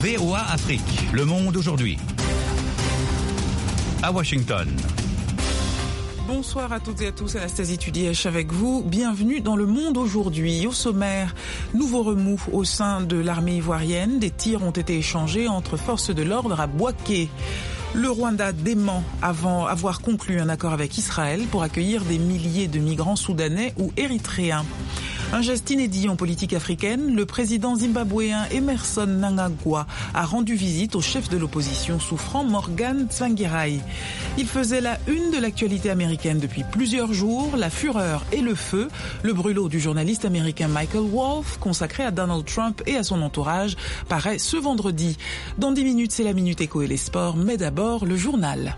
VOA Afrique, le monde aujourd'hui. À Washington. Bonsoir à toutes et à tous, Anastasie Tudièche avec vous. Bienvenue dans le monde aujourd'hui. Au sommaire, nouveau remous au sein de l'armée ivoirienne. Des tirs ont été échangés entre forces de l'ordre à Bouaké. Le Rwanda dément avoir conclu un accord avec Israël pour accueillir des milliers de migrants soudanais ou érythréens. Un geste inédit en politique africaine, le président zimbabwéen Emmerson Mnangagwa a rendu visite au chef de l'opposition souffrant Morgan Tsvangirai. Il faisait la une de l'actualité américaine depuis plusieurs jours, la fureur et le feu. Le brûlot du journaliste américain Michael Wolff, consacré à Donald Trump et à son entourage, paraît ce vendredi. Dans 10 minutes, c'est la Minute Éco et les sports, mais d'abord le journal.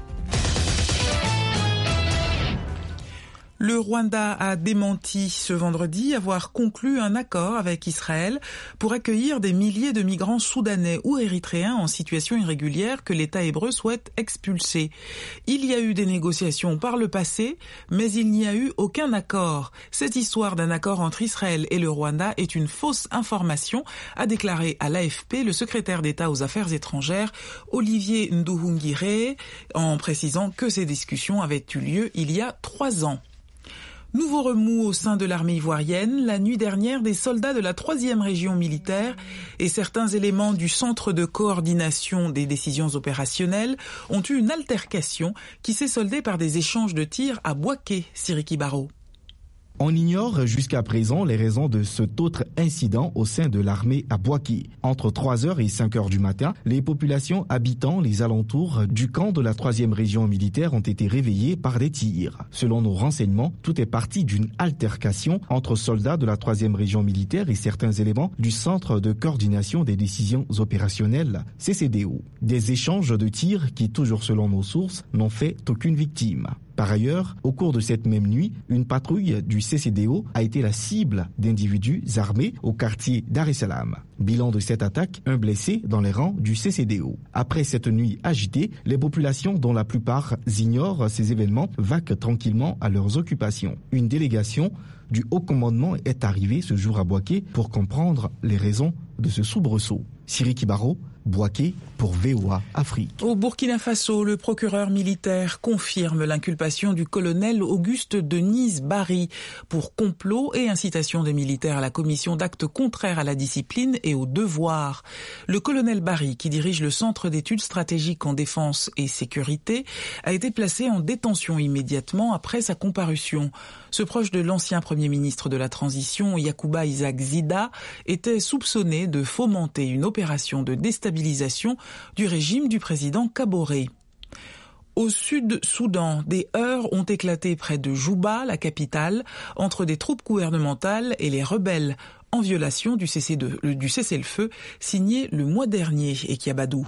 Le Rwanda a démenti ce vendredi avoir conclu un accord avec Israël pour accueillir des milliers de migrants soudanais ou érythréens en situation irrégulière que l'État hébreu souhaite expulser. Il y a eu des négociations par le passé, mais il n'y a eu aucun accord. Cette histoire d'un accord entre Israël et le Rwanda est une fausse information, a déclaré à l'AFP le secrétaire d'État aux Affaires étrangères, Olivier Nduhungirehe, en précisant que ces discussions avaient eu lieu il y a 3 ans. Nouveau remous au sein de l'armée ivoirienne. La nuit dernière, des soldats de la 3e région militaire et certains éléments du centre de coordination des décisions opérationnelles ont eu une altercation qui s'est soldée par des échanges de tirs à Bouaké, Siriki Baro. On ignore jusqu'à présent les raisons de cet autre incident au sein de l'armée à Bouaké. Entre 3h et 5h du matin, les populations habitant les alentours du camp de la 3e région militaire ont été réveillées par des tirs. Selon nos renseignements, tout est parti d'une altercation entre soldats de la 3e région militaire et certains éléments du Centre de coordination des décisions opérationnelles, CCDO. Des échanges de tirs qui, toujours selon nos sources, n'ont fait aucune victime. Par ailleurs, au cours de cette même nuit, une patrouille du CCDO a été la cible d'individus armés au quartier Dar es Salaam. Bilan de cette attaque, un blessé dans les rangs du CCDO. Après cette nuit agitée, les populations, dont la plupart ignorent ces événements, vaquent tranquillement à leurs occupations. Une délégation du haut commandement est arrivée ce jour à Bouaké pour comprendre les raisons de ce soubresaut. Siriki Baro, Bouaké pour VOA Afrique. Au Burkina Faso, le procureur militaire confirme l'inculpation du colonel Auguste Denise Barry pour complot et incitation des militaires à la commission d'actes contraires à la discipline et au devoir. Le colonel Barry, qui dirige le Centre d'études stratégiques en défense et sécurité, a été placé en détention immédiatement après sa comparution. Ce proche de l'ancien Premier ministre de la Transition, Yacouba Isaac Zida, était soupçonné de fomenter une opération de déstabilisation du régime du président Kaboré. Au Sud-Soudan, des heurts ont éclaté près de Juba, la capitale, entre des troupes gouvernementales et les rebelles, en violation du cessez-le-feu signé le mois dernier, Ekiabadou.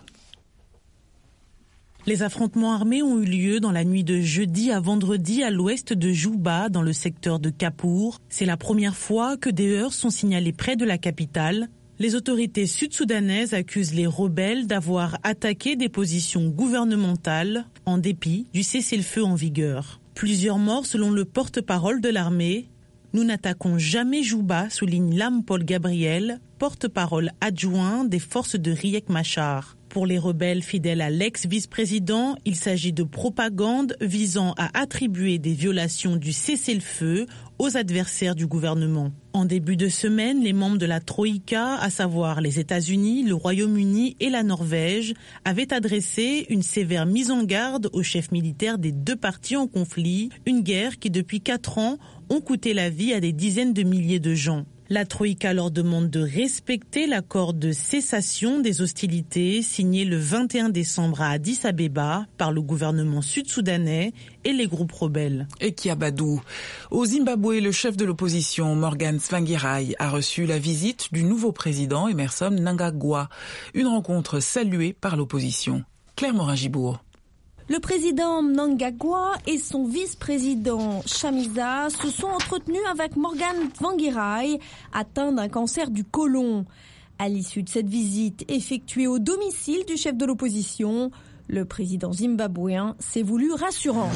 Les affrontements armés ont eu lieu dans la nuit de jeudi à vendredi à l'ouest de Juba, dans le secteur de Kapour. C'est la première fois que des heurts sont signalés près de la capitale. Les autorités sud-soudanaises accusent les rebelles d'avoir attaqué des positions gouvernementales en dépit du cessez-le-feu en vigueur. Plusieurs morts selon le porte-parole de l'armée. Nous n'attaquons jamais Juba, souligne Lam Paul Gabriel, porte-parole adjoint des forces de Riek Machar. Pour les rebelles fidèles à l'ex-vice-président, il s'agit de propagande visant à attribuer des violations du cessez-le-feu aux adversaires du gouvernement. En début de semaine, les membres de la Troïka, à savoir les États-Unis, le Royaume-Uni et la Norvège, avaient adressé une sévère mise en garde aux chefs militaires des deux parties en conflit, une guerre qui depuis 4 ans ont coûté la vie à des dizaines de milliers de gens. La Troïka leur demande de respecter l'accord de cessation des hostilités signé le 21 décembre à Addis Abeba par le gouvernement sud-soudanais et les groupes rebelles. Ekiabadou. Au Zimbabwe, le chef de l'opposition, Morgan Tsvangirai, a reçu la visite du nouveau président Emmerson Mnangagwa. Une rencontre saluée par l'opposition. Claire Morin-Gibourg. Le président Mnangagwa et son vice-président Chamisa se sont entretenus avec Morgan Tsvangirai, atteint d'un cancer du côlon. À l'issue de cette visite effectuée au domicile du chef de l'opposition, le président zimbabwéen s'est voulu rassurant.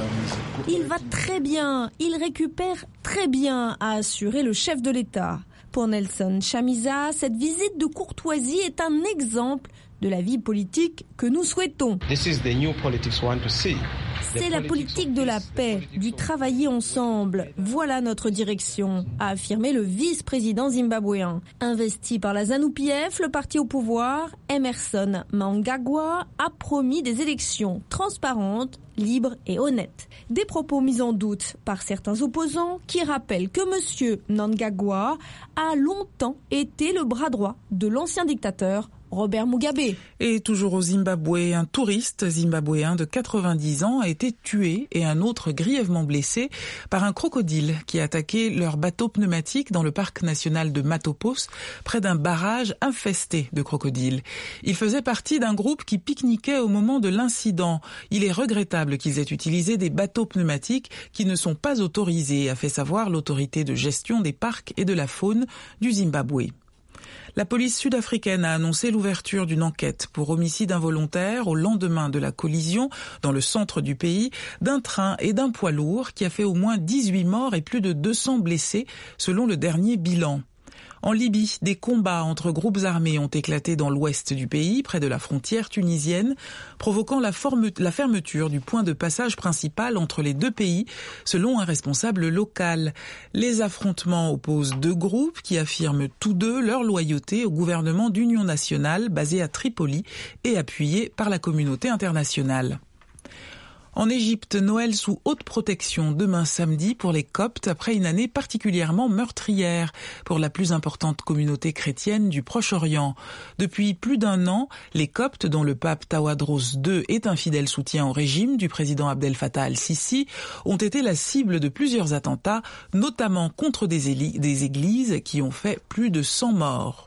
Il va très bien, il récupère très bien, a assuré le chef de l'État. Pour Nelson Chamisa, cette visite de courtoisie est un exemple de la vie politique que nous souhaitons. C'est la politique de la paix, du travailler ensemble. Voilà notre direction, a affirmé le vice-président zimbabwéen. Investi par la ZANU-PF, le parti au pouvoir, Emmerson Mnangagwa a promis des élections transparentes, libres et honnêtes. Des propos mis en doute par certains opposants qui rappellent que M. Mnangagwa a longtemps été le bras droit de l'ancien dictateur Robert Mugabe. Et toujours au Zimbabwe, un touriste zimbabwéen de 90 ans a été tué et un autre grièvement blessé par un crocodile qui a attaqué leur bateau pneumatique dans le parc national de Matopos, près d'un barrage infesté de crocodiles. Ils faisaient partie d'un groupe qui pique-niquait au moment de l'incident. Il est regrettable qu'ils aient utilisé des bateaux pneumatiques qui ne sont pas autorisés, a fait savoir l'autorité de gestion des parcs et de la faune du Zimbabwe. La police sud-africaine a annoncé l'ouverture d'une enquête pour homicide involontaire au lendemain de la collision dans le centre du pays d'un train et d'un poids lourd qui a fait au moins 18 morts et plus de 200 blessés selon le dernier bilan. En Libye, des combats entre groupes armés ont éclaté dans l'ouest du pays, près de la frontière tunisienne, provoquant la fermeture du point de passage principal entre les deux pays, selon un responsable local. Les affrontements opposent deux groupes qui affirment tous deux leur loyauté au gouvernement d'union nationale basé à Tripoli et appuyé par la communauté internationale. En Égypte, Noël sous haute protection demain samedi pour les Coptes après une année particulièrement meurtrière pour la plus importante communauté chrétienne du Proche-Orient. Depuis plus d'un an, les Coptes, dont le pape Tawadros II est un fidèle soutien au régime du président Abdel Fattah al-Sisi, ont été la cible de plusieurs attentats, notamment contre des églises qui ont fait plus de 100 morts.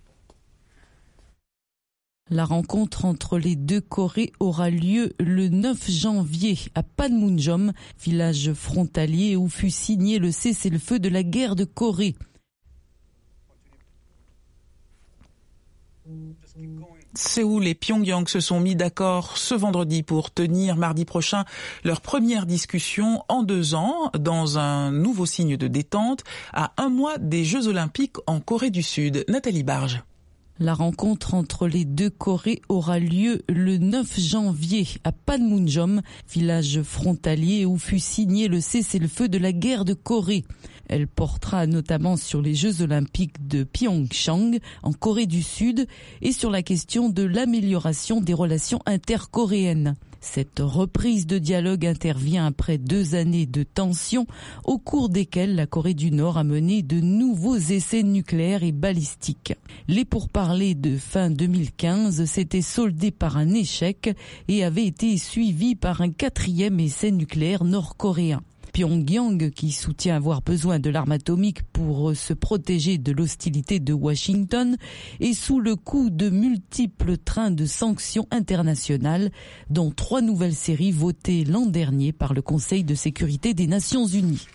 La rencontre entre les deux Corées aura lieu le 9 janvier à Panmunjom, village frontalier où fut signé le cessez-le-feu de la guerre de Corée. Séoul et Pyongyang se sont mis d'accord ce vendredi pour tenir mardi prochain leur première discussion en 2 ans dans un nouveau signe de détente à 1 mois des Jeux Olympiques en Corée du Sud. Nathalie Barge. La rencontre entre les deux Corées aura lieu le 9 janvier à Panmunjom, village frontalier où fut signé le cessez-le-feu de la guerre de Corée. Elle portera notamment sur les Jeux Olympiques de Pyeongchang en Corée du Sud et sur la question de l'amélioration des relations intercoréennes. Cette reprise de dialogue intervient après 2 années de tensions au cours desquelles la Corée du Nord a mené de nouveaux essais nucléaires et balistiques. Les pourparlers de fin 2015 s'étaient soldés par un échec et avaient été suivis par un 4e essai nucléaire nord-coréen. Pyongyang, qui soutient avoir besoin de l'arme atomique pour se protéger de l'hostilité de Washington, est sous le coup de multiples trains de sanctions internationales, dont 3 nouvelles séries votées l'an dernier par le Conseil de sécurité des Nations Unies.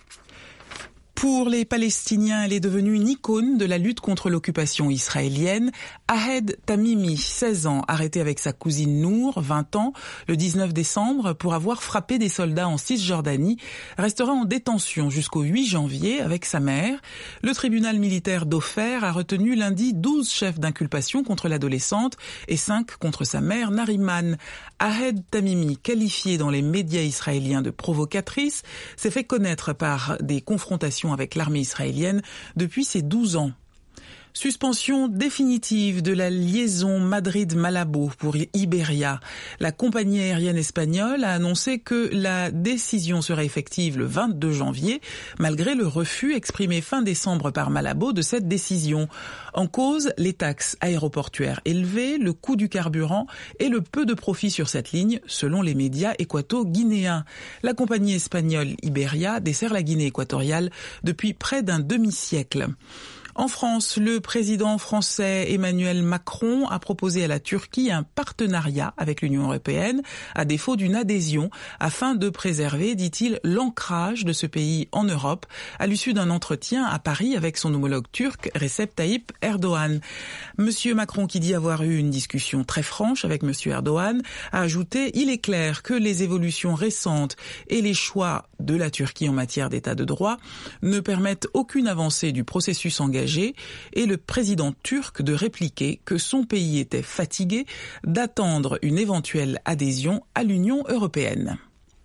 Pour les Palestiniens, elle est devenue une icône de la lutte contre l'occupation israélienne. Ahed Tamimi, 16 ans, arrêté avec sa cousine Nour, 20 ans, le 19 décembre pour avoir frappé des soldats en Cisjordanie, restera en détention jusqu'au 8 janvier avec sa mère. Le tribunal militaire d'Ofer a retenu lundi 12 chefs d'inculpation contre l'adolescente et 5 contre sa mère Nariman. Ahed Tamimi, qualifiée dans les médias israéliens de provocatrice, s'est fait connaître par des confrontations avec l'armée israélienne depuis ses 12 ans. Suspension définitive de la liaison Madrid-Malabo pour Iberia. La compagnie aérienne espagnole a annoncé que la décision serait effective le 22 janvier, malgré le refus exprimé fin décembre par Malabo de cette décision. En cause, les taxes aéroportuaires élevées, le coût du carburant et le peu de profit sur cette ligne, selon les médias équato-guinéens. La compagnie espagnole Iberia dessert la Guinée équatoriale depuis près d'un demi-siècle. En France, le président français Emmanuel Macron a proposé à la Turquie un partenariat avec l'Union européenne, à défaut d'une adhésion, afin de préserver, dit-il, l'ancrage de ce pays en Europe, à l'issue d'un entretien à Paris avec son homologue turc, Recep Tayyip Erdogan. Monsieur Macron, qui dit avoir eu une discussion très franche avec monsieur Erdogan, a ajouté « Il est clair que les évolutions récentes et les choix de la Turquie en matière d'état de droit ne permettent aucune avancée du processus engagé et le président turc de répliquer que son pays était fatigué d'attendre une éventuelle adhésion à l'Union européenne.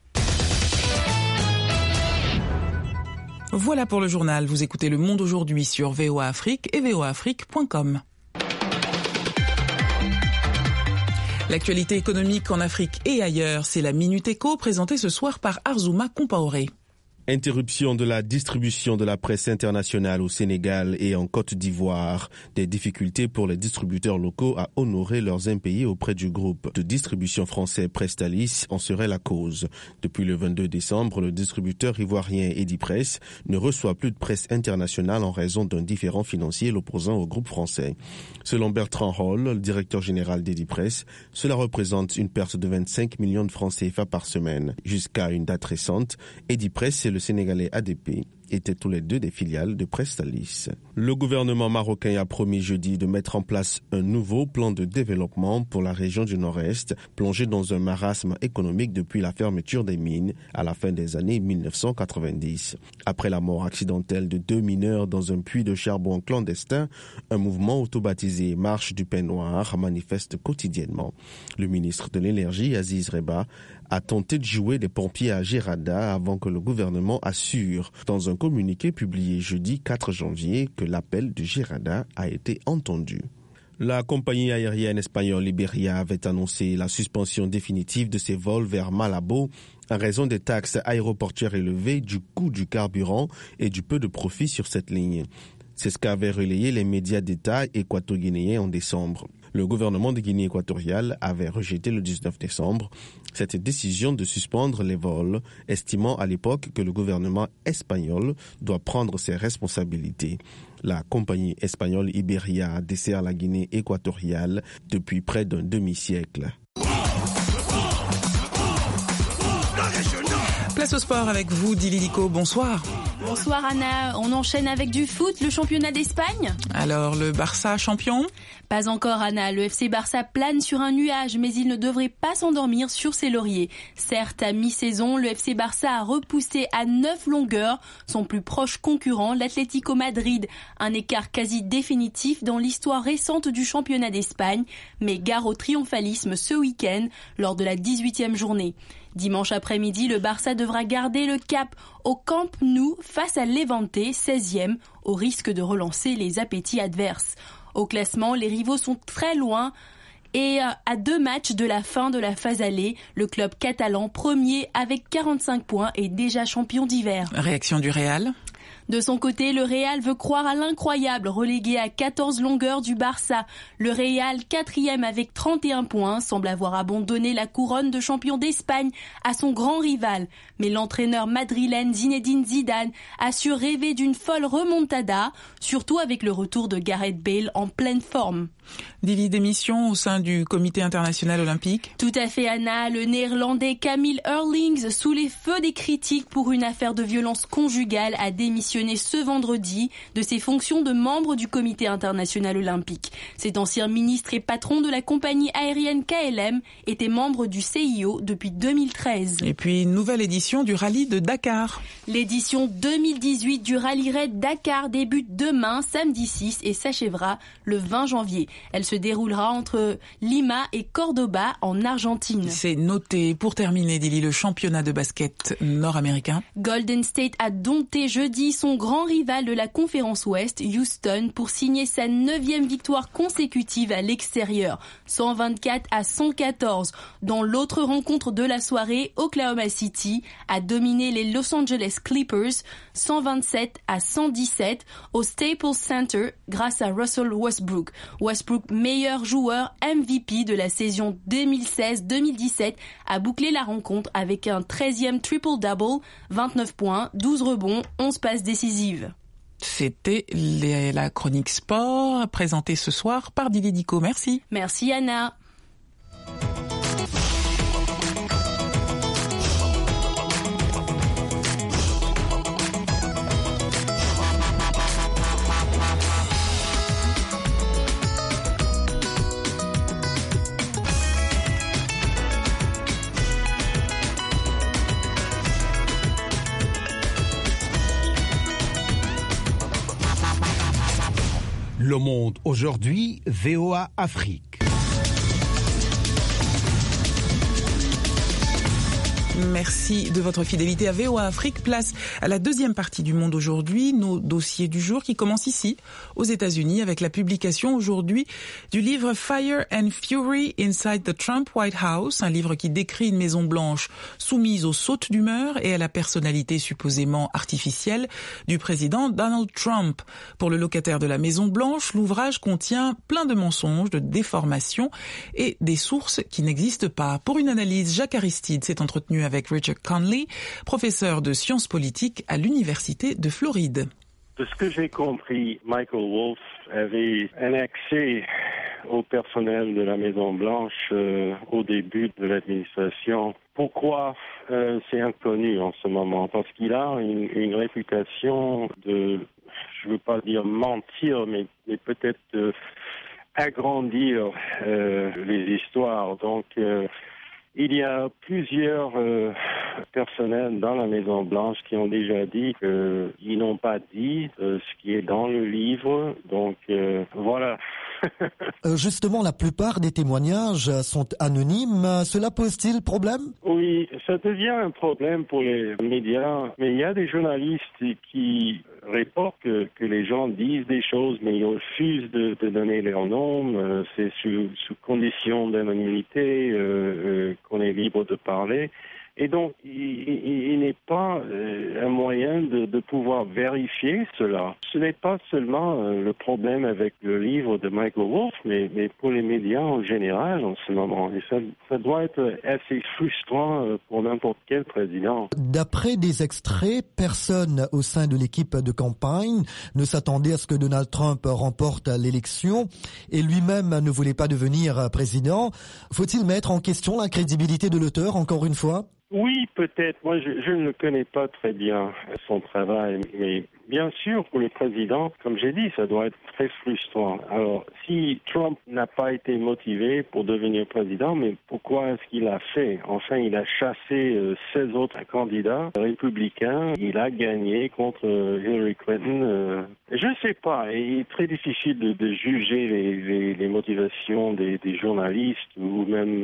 Voilà pour le journal. Vous écoutez Le Monde aujourd'hui sur VOA Afrique et voaafrique.com. L'actualité économique en Afrique et ailleurs, c'est la Minute Éco présentée ce soir par Arzouma Compaoré. Interruption de la distribution de la presse internationale au Sénégal et en Côte d'Ivoire. Des difficultés pour les distributeurs locaux à honorer leurs impayés auprès du groupe de distribution français Prestalis en serait la cause. Depuis le 22 décembre, le distributeur ivoirien Edipresse ne reçoit plus de presse internationale en raison d'un différend financier l'opposant au groupe français. Selon Bertrand Hall, le directeur général d'Edipresse, cela représente une perte de 25 millions de francs CFA par semaine. Jusqu'à une date récente, Edipresse et le Sénégalais ADP étaient tous les deux des filiales de Prestalis. Le gouvernement marocain a promis jeudi de mettre en place un nouveau plan de développement pour la région du Nord-Est, plongée dans un marasme économique depuis la fermeture des mines à la fin des années 1990. Après la mort accidentelle de 2 mineurs dans un puits de charbon clandestin, un mouvement auto-baptisé Marche du Pain Noir manifeste quotidiennement. Le ministre de l'Énergie, Aziz Reba, a tenté de jouer des pompiers à Gerada avant que le gouvernement assure, dans un communiqué publié jeudi 4 janvier, que l'appel de Gerada a été entendu. La compagnie aérienne espagnole Iberia avait annoncé la suspension définitive de ses vols vers Malabo en raison des taxes aéroportuaires élevées, du coût du carburant et du peu de profit sur cette ligne. C'est ce qu'avaient relayé les médias d'État équato-guinéens en décembre. Le gouvernement de Guinée équatoriale avait rejeté le 19 décembre cette décision de suspendre les vols, estimant à l'époque que le gouvernement espagnol doit prendre ses responsabilités. La compagnie espagnole Iberia dessert la Guinée équatoriale depuis près d'un demi-siècle. Place au sport avec vous, Dili Lico. Bonsoir. Bonsoir Anna, on enchaîne avec du foot, le championnat d'Espagne. Alors, le Barça champion ? Pas encore Anna, le FC Barça plane sur un nuage, mais il ne devrait pas s'endormir sur ses lauriers. Certes, à mi-saison, le FC Barça a repoussé à 9 longueurs son plus proche concurrent, l'Atlético Madrid. Un écart quasi définitif dans l'histoire récente du championnat d'Espagne, mais gare au triomphalisme ce week-end lors de la 18e journée. Dimanche après-midi, le Barça devra garder le cap au Camp Nou face à Levante, 16e, au risque de relancer les appétits adverses. Au classement, les rivaux sont très loin et à 2 matchs de la fin de la phase aller, le club catalan, premier avec 45 points, est déjà champion d'hiver. Réaction du Real ? De son côté, le Real veut croire à l'incroyable, relégué à 14 longueurs du Barça. Le Real, 4e avec 31 points, semble avoir abandonné la couronne de champion d'Espagne à son grand rival. Mais l'entraîneur madrilène Zinedine Zidane a su rêver d'une folle remontada, surtout avec le retour de Gareth Bale en pleine forme. Délit d'émission au sein du Comité international olympique. Tout à fait Anna, le néerlandais Camille Eurlings, sous les feux des critiques pour une affaire de violence conjugale, a démissionné ce vendredi de ses fonctions de membre du Comité international olympique. Cet ancien ministre et patron de la compagnie aérienne KLM était membre du CIO depuis 2013. Et puis, nouvelle édition du rallye de Dakar. L'édition 2018 du Rallye Raid Dakar débute demain, samedi 6, et s'achèvera le 20 janvier. Elle se déroulera entre Lima et Cordoba en Argentine. C'est noté. Pour terminer, Dili, le championnat de basket nord-américain. Golden State a dompté jeudi son grand rival de la conférence Ouest, Houston, pour signer sa 9e victoire consécutive à l'extérieur, 124-114. Dans l'autre rencontre de la soirée, Oklahoma City a dominé les Los Angeles Clippers, 127-117 au Staples Center grâce à Russell Westbrook. Westbrook, meilleur joueur MVP de la saison 2016-2017, a bouclé la rencontre avec un 13e triple-double, 29 points, 12 rebonds, 11 passes décisives. C'était la chronique sport présentée ce soir par Dili Lico. Merci. Merci Anna. Le Monde aujourd'hui, VOA Afrique. Merci de votre fidélité à VOA Afrique. Place à la deuxième partie du Monde aujourd'hui, nos dossiers du jour qui commencent ici, aux États-Unis, avec la publication aujourd'hui du livre Fire and Fury Inside the Trump White House, un livre qui décrit une Maison-Blanche soumise aux sautes d'humeur et à la personnalité supposément artificielle du président Donald Trump. Pour le locataire de la Maison-Blanche, l'ouvrage contient plein de mensonges, de déformations et des sources qui n'existent pas. Pour une analyse, Jacques Aristide s'est entretenu avec Richard Conley, professeur de sciences politiques à l'Université de Floride. De ce que j'ai compris, Michael Wolff avait un accès au personnel de la Maison-Blanche au début de l'administration. Pourquoi c'est inconnu en ce moment? Parce qu'il a une réputation de, je ne veux pas dire mentir, mais peut-être agrandir les histoires. Donc, il y a plusieurs personnels dans la Maison-Blanche qui ont déjà dit qu'ils n'ont pas dit ce qui est dans le livre. Donc, voilà. Justement, la plupart des témoignages sont anonymes. Cela pose-t-il problème? Oui, ça devient un problème pour les médias. Mais il y a des journalistes qui reportent que les gens disent des choses, mais ils refusent de donner leur nom. C'est sous condition d'anonymité qu'on est libre de parler. Et donc, il n'est pas un moyen de pouvoir vérifier cela. Ce n'est pas seulement le problème avec le livre de Michael Wolff, mais pour les médias en général en ce moment. Et ça doit être assez frustrant pour n'importe quel président. D'après des extraits, personne au sein de l'équipe de campagne ne s'attendait à ce que Donald Trump remporte l'élection et lui-même ne voulait pas devenir président. Faut-il mettre en question la crédibilité de l'auteur, encore une fois? Oui, peut-être. Moi, je ne le connais pas très bien, son travail. Mais bien sûr, pour le président, comme j'ai dit, ça doit être très frustrant. Alors, si Trump n'a pas été motivé pour devenir président, mais pourquoi est-ce qu'il a fait? Enfin, il a chassé 16 autres candidats républicains. Il a gagné contre Hillary Clinton. Je ne sais pas. Il est très difficile de juger les motivations des journalistes ou même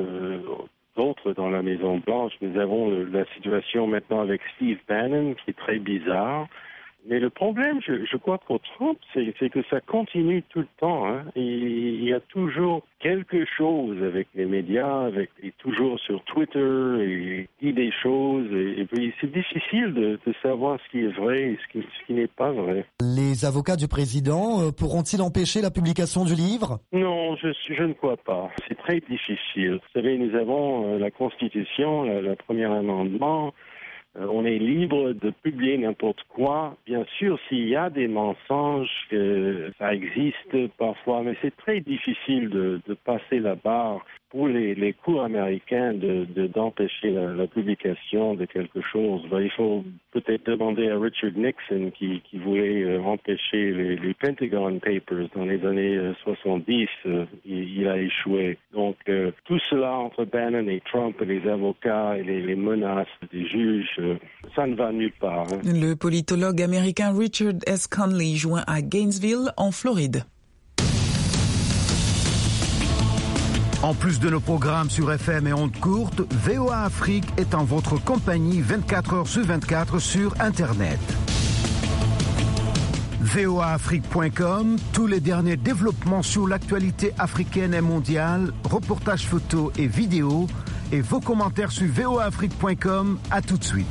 d'autres dans la Maison-Blanche. Nous avons la situation maintenant avec Steve Bannon qui est très bizarre. Mais le problème, je crois, pour Trump, c'est que ça continue tout le temps. Hein. Il y a toujours quelque chose avec les médias, et toujours sur Twitter, il dit des choses. Et puis, c'est difficile de savoir ce qui est vrai et ce qui n'est pas vrai. Les avocats du président pourront-ils empêcher la publication du livre? Non, je ne crois pas. C'est très difficile. Vous savez, nous avons la Constitution, le premier amendement. On est libre de publier n'importe quoi. Bien sûr, s'il y a des mensonges, ça existe parfois, mais c'est très difficile de passer la barre pour les cours américains d'empêcher la publication de quelque chose. Il faut peut-être demander à Richard Nixon qui voulait empêcher les Pentagon Papers dans les années 70. Il a échoué. Donc, tout cela entre Bannon et Trump et les avocats et les menaces des juges, ça ne va nulle part. Hein. Le politologue américain Richard S. Conley joint à Gainesville, en Floride. En plus de nos programmes sur FM et ondes courtes, VOA Afrique est en votre compagnie 24 heures sur 24 sur Internet. voaafrique.com, tous les derniers développements sur l'actualité africaine et mondiale, reportages photos et vidéos, et vos commentaires sur voaafrique.com. À tout de suite.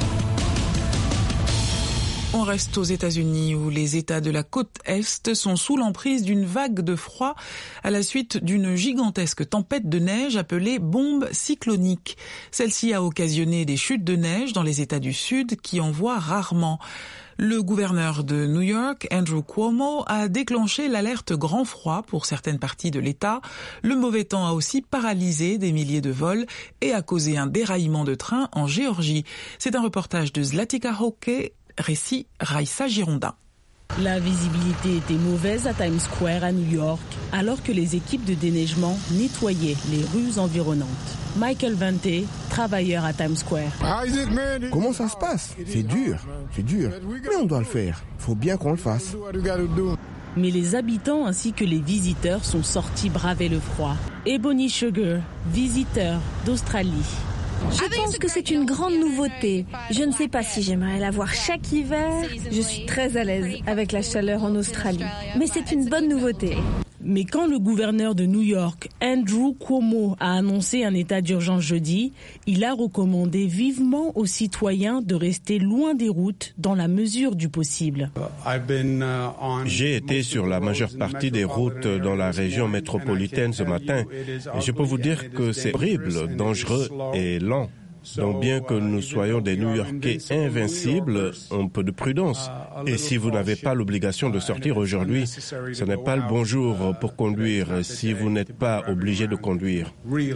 On reste aux États-Unis où les États de la côte Est sont sous l'emprise d'une vague de froid à la suite d'une gigantesque tempête de neige appelée bombe cyclonique. Celle-ci a occasionné des chutes de neige dans les États du Sud qui en voient rarement. Le gouverneur de New York, Andrew Cuomo, a déclenché l'alerte grand froid pour certaines parties de l'État. Le mauvais temps a aussi paralysé des milliers de vols et a causé un déraillement de train en Géorgie. C'est un reportage de Zlatica Hockey, récit Raissa Gironda. La visibilité était mauvaise à Times Square à New York, alors que les équipes de déneigement nettoyaient les rues environnantes. Michael Vente, travailleur à Times Square. Comment ça se passe? C'est dur, mais on doit le faire. Il faut bien qu'on le fasse. Mais les habitants ainsi que les visiteurs sont sortis braver le froid. Ebony Sugar, visiteur d'Australie. Je pense que c'est une grande nouveauté. Je ne sais pas si j'aimerais la voir chaque hiver. Je suis très à l'aise avec la chaleur en Australie. Mais c'est une bonne nouveauté. Mais quand le gouverneur de New York, Andrew Cuomo, a annoncé un état d'urgence jeudi, il a recommandé vivement aux citoyens de rester loin des routes dans la mesure du possible. J'ai été sur la majeure partie des routes dans la région métropolitaine ce matin et je peux vous dire que c'est horrible, dangereux et lent. Donc bien que nous soyons des New-Yorkais invincibles, un peu de prudence. Et si vous n'avez pas l'obligation de sortir aujourd'hui, ce n'est pas le bon jour pour conduire si vous n'êtes pas obligé de conduire.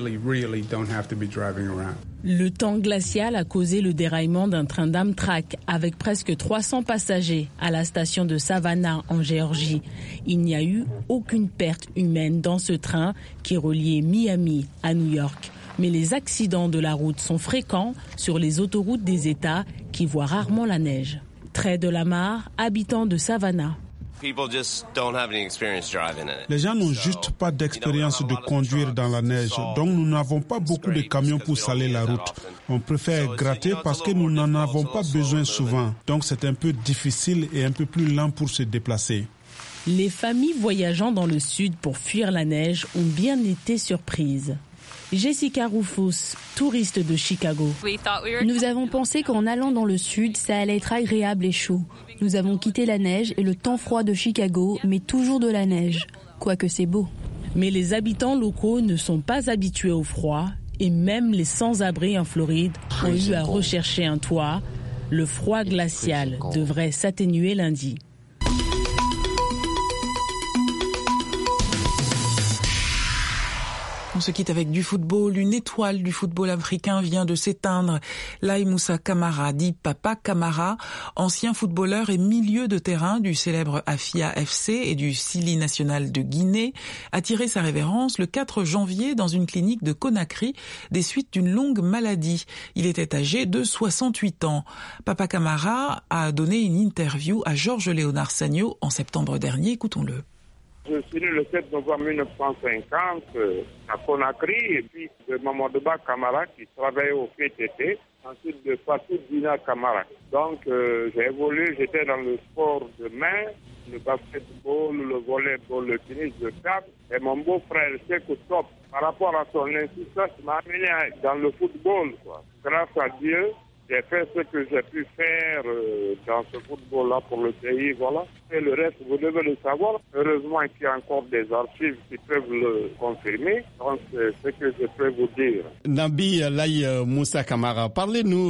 Le temps glacial a causé le déraillement d'un train d'Amtrak avec presque 300 passagers à la station de Savannah en Géorgie. Il n'y a eu aucune perte humaine dans ce train qui reliait Miami à New York. Mais les accidents de la route sont fréquents sur les autoroutes des États qui voient rarement la neige. Trey Delamare, habitant de Savannah. Les gens n'ont juste pas d'expérience de conduire dans la neige, donc nous n'avons pas beaucoup de camions pour saler la route. On préfère gratter parce que nous n'en avons pas besoin souvent, donc c'est un peu difficile et un peu plus lent pour se déplacer. Les familles voyageant dans le sud pour fuir la neige ont bien été surprises. Jessica Rufus, touriste de Chicago. Nous avons pensé qu'en allant dans le sud, ça allait être agréable et chaud. Nous avons quitté la neige et le temps froid de Chicago, mais toujours de la neige. Quoique c'est beau. Mais les habitants locaux ne sont pas habitués au froid et même les sans-abri en Floride ont eu à rechercher un toit. Le froid glacial devrait s'atténuer lundi. On se quitte avec du football. Une étoile du football africain vient de s'éteindre. Laye Moussa Camara, dit Papa Camara, ancien footballeur et milieu de terrain du célèbre Afia FC et du Sili national de Guinée, a tiré sa révérence le 4 janvier dans une clinique de Conakry des suites d'une longue maladie. Il était âgé de 68 ans. Papa Camara a donné une interview à Georges-Léonard Sagno en septembre dernier. Écoutons-le. Je suis né le 7 novembre 1950 à Conakry, et puis de Mamadouba Camara qui travaillait au PTT, ensuite de Fatou Dina Camara. Donc j'ai évolué, j'étais dans le sport de main, le basketball, le volleyball, le tennis de table. Et mon beau-frère Sekou Top, par rapport à son insistance, m'a amené dans le football, quoi. Grâce à Dieu, j'ai fait ce que j'ai pu faire dans ce football-là pour le pays, voilà. Et le reste, vous devez le savoir. Heureusement qu'il y a encore des archives qui peuvent le confirmer. Donc, c'est ce que je peux vous dire. Nabi Laye Moussa Camara, parlez-nous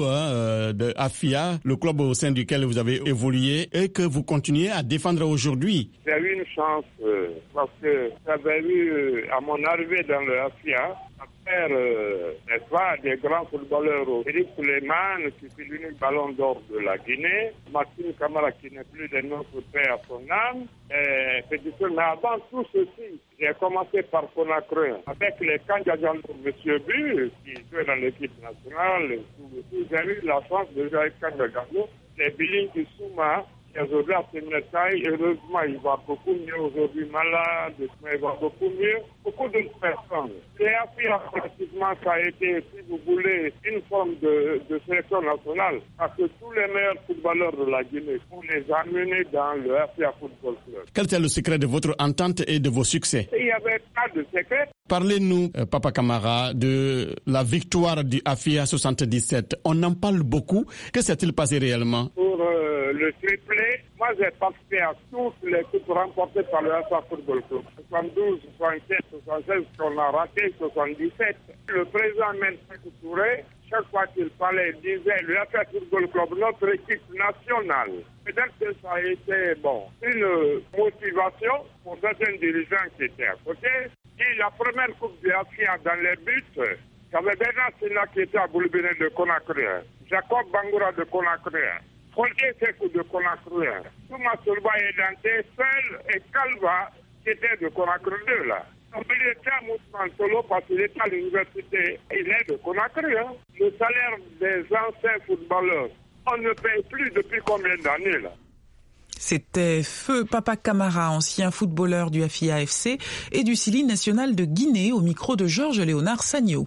de Afia, le club au sein duquel vous avez évolué et que vous continuez à défendre aujourd'hui. J'ai eu une chance parce que j'avais eu, à mon arrivée dans le Afia, faire, n'est-ce pas, des grands footballeurs, Eric Suleiman, qui fut l'unique ballon d'or de la Guinée, Martin Camara, qui n'est plus de notre père à son âme, mais avant tout ceci, j'ai commencé par Conakry, avec les Kandjajan de M. Bu, qui jouait dans l'équipe nationale, j'ai eu la chance de jouer avec Kandjajan, les Billing Souma, qui aujourd'hui a terminé taille. Heureusement, il va beaucoup mieux aujourd'hui, malade, mais il va beaucoup mieux. Beaucoup d'autres personnes. Et après, pratiquement, ça a été, si vous voulez, une forme de sélection nationale. Parce que tous les meilleurs footballeurs de la Guinée, on les a amenés dans le Afia Football Club. Quel est le secret de votre entente et de vos succès? Il n'y avait pas de secret. Parlez-nous, Papa Camara, de la victoire du Afia 77. On en parle beaucoup. Que s'est-il passé réellement? Pour le triplé, moi j'ai participé à toutes les coupes remportées par le Afia Football Club. 72, 67, 76, qu'on a raté, 77. Le président Mensek Touré, chaque fois qu'il parlait, il disait le Afia Football Club, notre équipe nationale. Peut-être que ça a été, une motivation pour certains dirigeants qui étaient à côté. Et la première coupe du Afia dans les buts, j'avais déjà Sina qui était à Boulbine de Conakry, Jacob Bangoura de Conakry, Foldier Sekou de Conakry, Touma Solba et Dante, Seul et Kalva qui étaient de Conakry 2 là. Il était à Mousman Solo parce qu'il était à l'université, il est de Conakry. Le salaire des anciens footballeurs, on ne paye plus depuis combien d'années là? C'était Feu Papa Camara, ancien footballeur du Afia FC et du Sili national de Guinée, au micro de Georges-Léonard Sagno.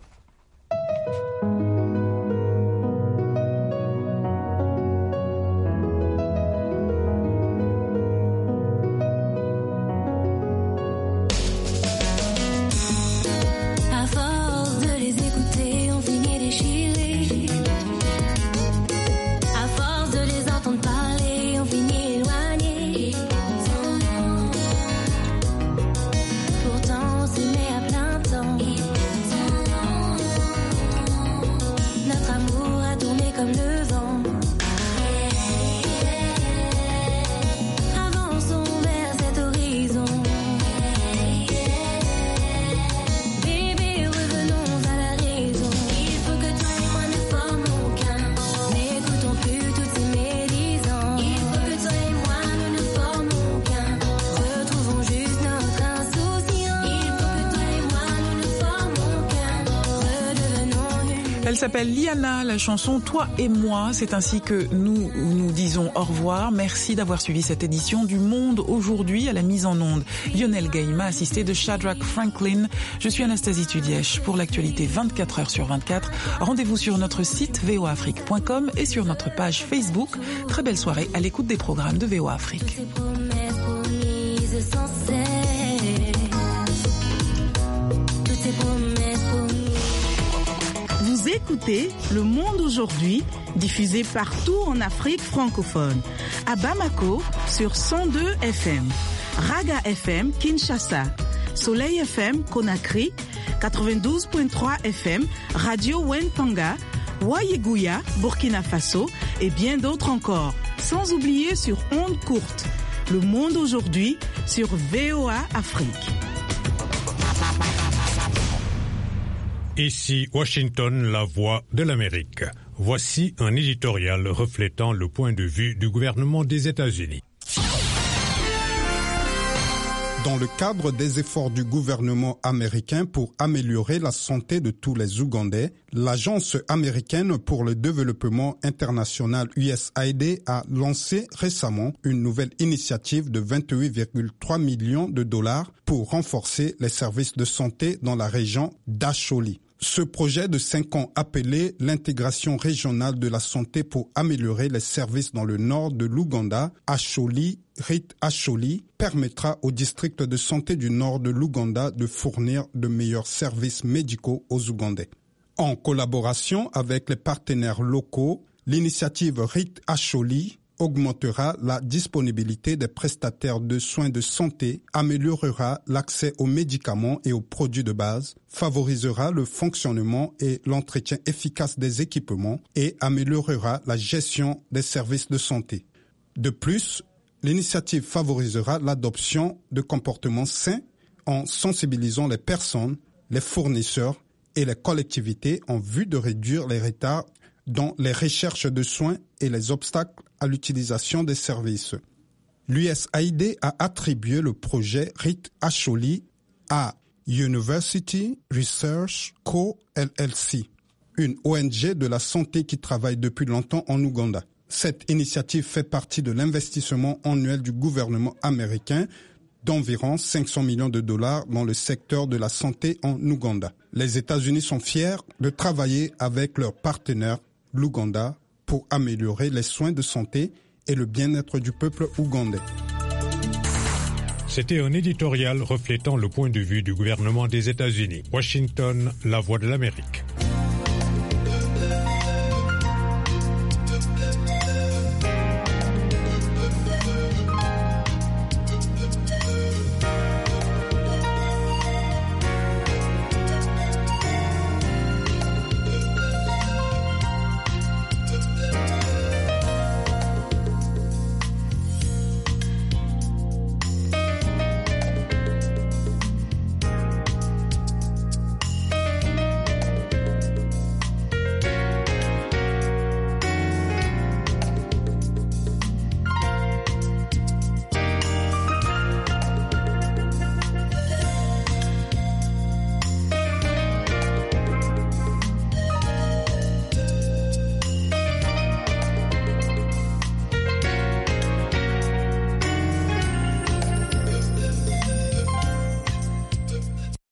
Elle s'appelle Liana, la chanson Toi et moi. C'est ainsi que nous disons au revoir. Merci d'avoir suivi cette édition du Monde aujourd'hui. À la mise en onde, Lionel Gaïma, assisté de Shadrach Franklin. Je suis Anastasie Tudièche pour l'actualité 24 heures sur 24. Rendez-vous sur notre site voafrique.com et sur notre page Facebook. Très belle soirée à l'écoute des programmes de VOA Afrique. Vous écoutez Le Monde aujourd'hui, diffusé partout en Afrique francophone. À Bamako, sur 102 FM. Raga FM, Kinshasa. Soleil FM, Conakry. 92.3 FM, Radio Wentanga. Wayeguya, Burkina Faso. Et bien d'autres encore. Sans oublier sur ondes courtes. Le Monde aujourd'hui, sur VOA Afrique. Ici Washington, la voix de l'Amérique. Voici un éditorial reflétant le point de vue du gouvernement des États-Unis. Dans le cadre des efforts du gouvernement américain pour améliorer la santé de tous les Ougandais, l'Agence américaine pour le développement international USAID a lancé récemment une nouvelle initiative de 28,3 millions de dollars pour renforcer les services de santé dans la région d'Acholi. Ce projet de 5 ans appelé l'intégration régionale de la santé pour améliorer les services dans le nord de l'Ouganda, Acholi, RIT Acholi, permettra au district de santé du nord de l'Ouganda de fournir de meilleurs services médicaux aux Ougandais. En collaboration avec les partenaires locaux, l'initiative RIT Acholi augmentera la disponibilité des prestataires de soins de santé, améliorera l'accès aux médicaments et aux produits de base, favorisera le fonctionnement et l'entretien efficace des équipements et améliorera la gestion des services de santé. De plus, l'initiative favorisera l'adoption de comportements sains en sensibilisant les personnes, les fournisseurs et les collectivités en vue de réduire les retards dans les recherches de soins et les obstacles à l'utilisation des services. L'USAID a attribué le projet RIT Acholi à University Research Co. LLC, une ONG de la santé qui travaille depuis longtemps en Ouganda. Cette initiative fait partie de l'investissement annuel du gouvernement américain d'environ 500 millions de dollars dans le secteur de la santé en Ouganda. Les États-Unis sont fiers de travailler avec leurs partenaires, l'Ouganda, pour améliorer les soins de santé et le bien-être du peuple ougandais. C'était un éditorial reflétant le point de vue du gouvernement des États-Unis. Washington, la voix de l'Amérique.